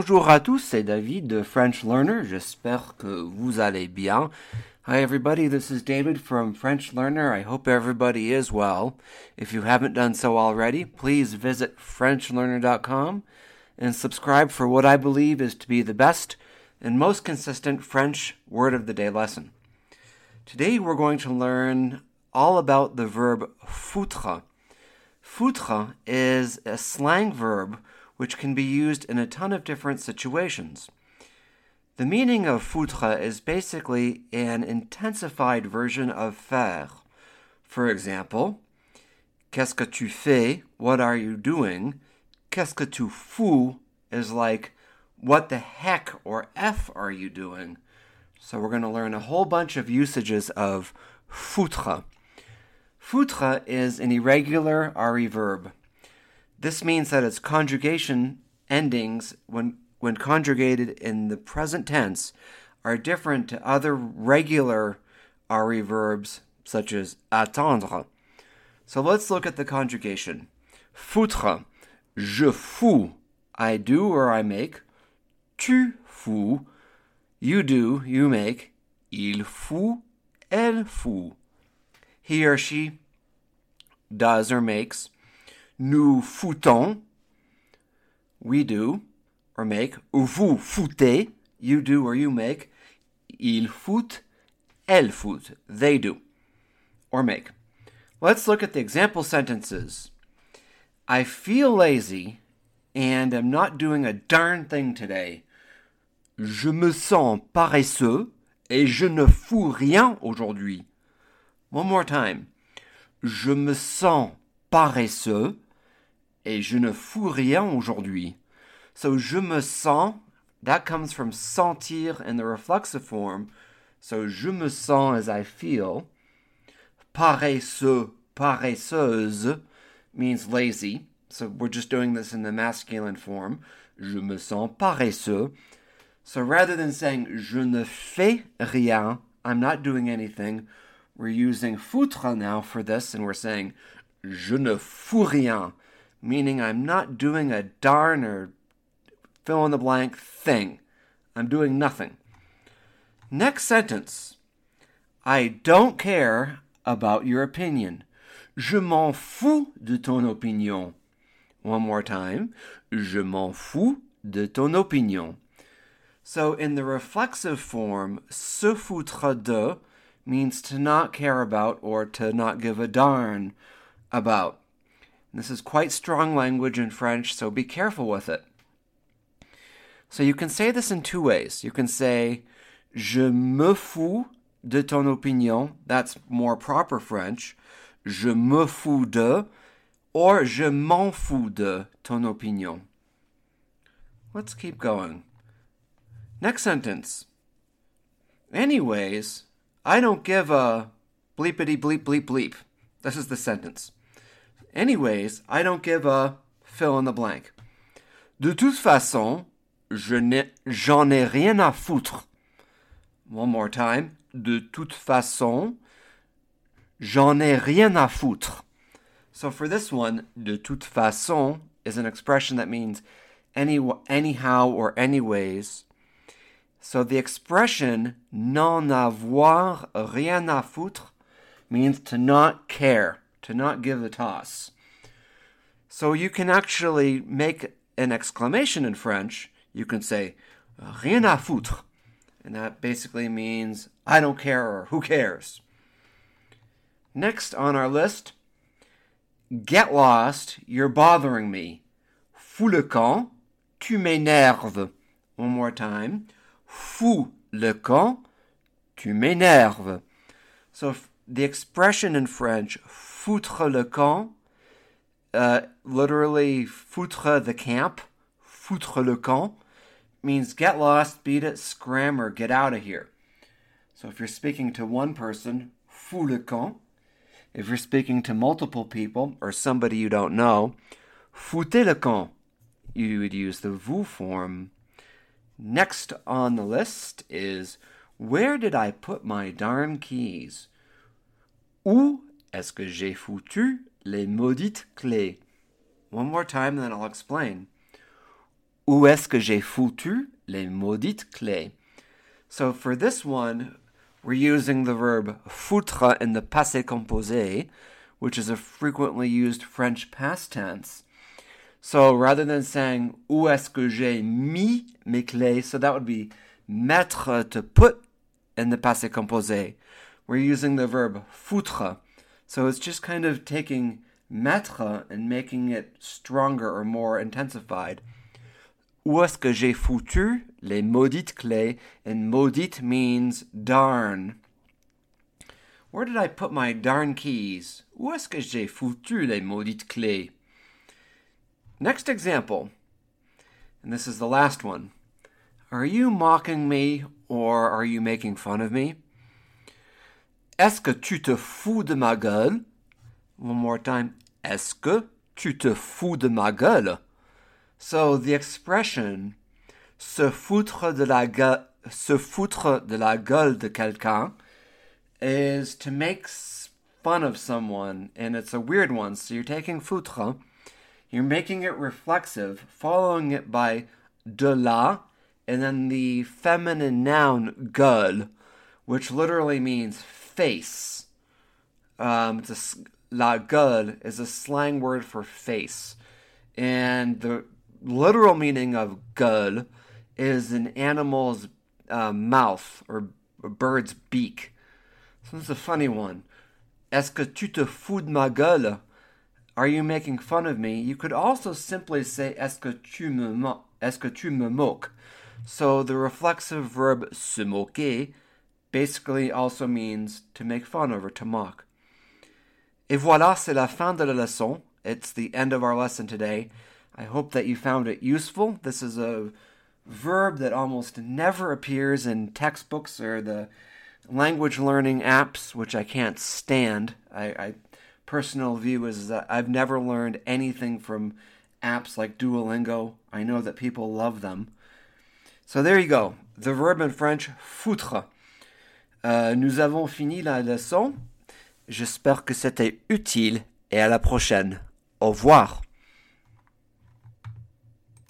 Bonjour à tous, c'est David de French Learner. J'espère que vous allez bien. Hi everybody, this is David from French Learner. I hope everybody is well. If you haven't done so already, please visit FrenchLearner.com and subscribe for what I believe is to be the best and most consistent French word of the day lesson. Today we're going to learn all about the verb foutre. Foutre is a slang verb which can be used in a ton of different situations. The meaning of foutre is basically an intensified version of faire. For example, qu'est-ce que tu fais? What are you doing? Qu'est-ce que tu fous? Is like, what the heck or F are you doing? So we're going to learn a whole bunch of usages of foutre. Foutre is an irregular RE verb. This means that its conjugation endings, when conjugated in the present tense, are different to other regular RE verbs, such as attendre. So let's look at the conjugation. Foutre, je fous, I do or I make. Tu fous, you do, you make. Il fout, elle fout. He or she does or makes. Nous foutons, we do or make. Vous foutez, you do or you make. Ils foutent, elles foutent, they do or make. Let's look at the example sentences. I feel lazy and am not doing a darn thing today. Je me sens paresseux et je ne fous rien aujourd'hui. One more time. Je me sens paresseux et je ne fous rien aujourd'hui. So je me sens, that comes from sentir in the reflexive form. So je me sens as I feel. Paresseux, paresseuse means lazy. So we're just doing this in the masculine form. Je me sens paresseux. So rather than saying je ne fais rien, I'm not doing anything, we're using foutre now for this, and we're saying je ne fous rien, meaning I'm not doing a darn or fill in the blank thing. I'm doing nothing. Next sentence. I don't care about your opinion. Je m'en fous de ton opinion. One more time. Je m'en fous de ton opinion. So in the reflexive form, se foutre de means to not care about or to not give a darn about. This is quite strong language in French, so be careful with it. So you can say this in two ways. You can say, je me fous de ton opinion. That's more proper French. Je me fous de, or je m'en fous de ton opinion. Let's keep going. Next sentence. Anyways, I don't give a bleepity bleep bleep bleep. This is the sentence. Anyways, I don't give a fill in the blank. De toute façon, j'en ai rien à foutre. One more time. De toute façon, j'en ai rien à foutre. So for this one, de toute façon is an expression that means anyhow or anyways. So the expression n'en avoir rien à foutre means to not care, to not give a toss. So you can actually make an exclamation in French. You can say, rien à foutre. And that basically means, I don't care or who cares. Next on our list, get lost, you're bothering me. Fous le camp, tu m'énerves. One more time. Fous le camp, tu m'énerves. So the expression in French, foutre le camp, literally foutre the camp, foutre le camp, means get lost, beat it, scram, or get out of here. So if you're speaking to one person, fous le camp. If you're speaking to multiple people or somebody you don't know, foutez le camp. You would use the vous form. Next on the list is, where did I put my darn keys? Où est-ce que j'ai foutu les maudites clés? One more time, and then I'll explain. Où est-ce que j'ai foutu les maudites clés? So for this one, we're using the verb foutre in the passé composé, which is a frequently used French past tense. So rather than saying où est-ce que j'ai mis mes clés, so that would be mettre, to put in the passé composé. We're using the verb foutre. So it's just kind of taking mettre and making it stronger or more intensified. Où est-ce que j'ai foutu les maudites clés? And maudite means darn. Where did I put my darn keys? Où est-ce que j'ai foutu les maudites clés? Next example, and this is the last one. Are you mocking me or are you making fun of me? Est-ce que tu te fous de ma gueule? One more time. Est-ce que tu te fous de ma gueule? So the expression se foutre de la gueule de quelqu'un is to make fun of someone, and it's a weird one. So you're taking foutre, you're making it reflexive, following it by de la, and then the feminine noun gueule, which literally means face. La gueule is a slang word for face. And the literal meaning of gueule is an animal's mouth or a bird's beak. So this is a funny one. Est-ce que tu te fous de ma gueule? Are you making fun of me? You could also simply say est-ce que tu me moques? So the reflexive verb se moquer basically also means to make fun of or to mock. Et voilà, c'est la fin de la leçon. It's the end of our lesson today. I hope that you found it useful. This is a verb that almost never appears in textbooks or the language learning apps, which I can't stand. I personal view is that I've never learned anything from apps like Duolingo. I know that people love them. So there you go. The verb in French, foutre. Nous avons fini la leçon. J'espère que c'était utile et à la prochaine. Au revoir.